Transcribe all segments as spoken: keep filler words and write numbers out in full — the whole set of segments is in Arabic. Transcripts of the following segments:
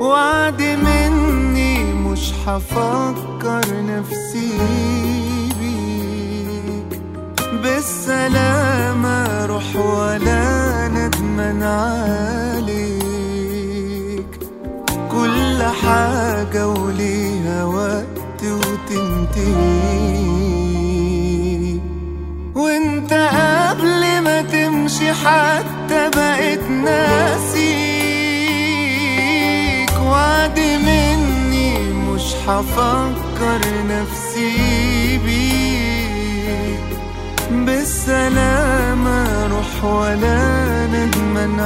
وعد مني مش هفكر نفسي بيك، بالسلامة روح ولا ندمان عليك. كل حاجة وليها وقت وتنتهي، وانت قبل ما تمشي حتى بقيت ناسيك. وعد مني مش هفكر نفسي بيك، بالسلامة روح ولا ندمان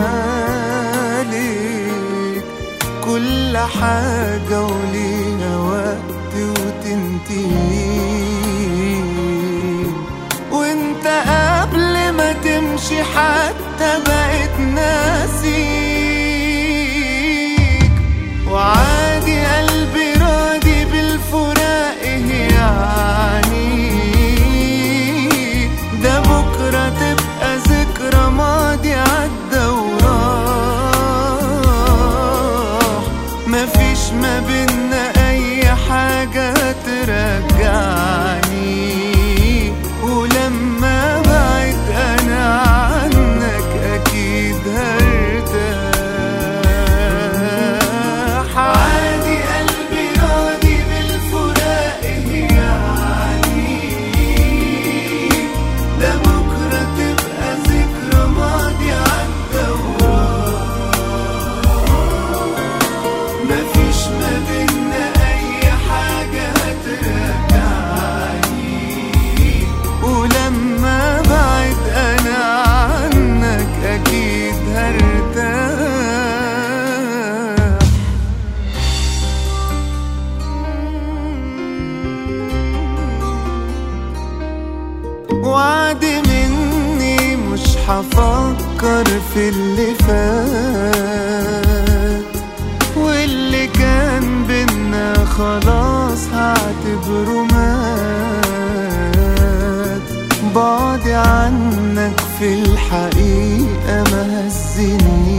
عليك. كل حاجة وليها وقت وتنتهي، وانت قبل ما تمشي حتى بقيت ناسيك. وعادي قلبي راضي بالفراق، يعني ده بكرة تبقى ذكرى ماضي عدى وراح. مفيش ما بينا أي حاجة ترجعني، ولما بعد أنا عنك أكيد هرتاح. عادي قلبي راضي بالفراق، يعني ده بكرة تبقى ذكرى ماضي عدى وراح. مفيش ما بينا أي حاجة هترجعني، ولما بعد أنا عنك أكيد هرتاح. وعد مني مش هفكر في اللي فات، واللي كان بينا خلاص هعتبره مات. بعدي عنك في الحقيقة ما هزني،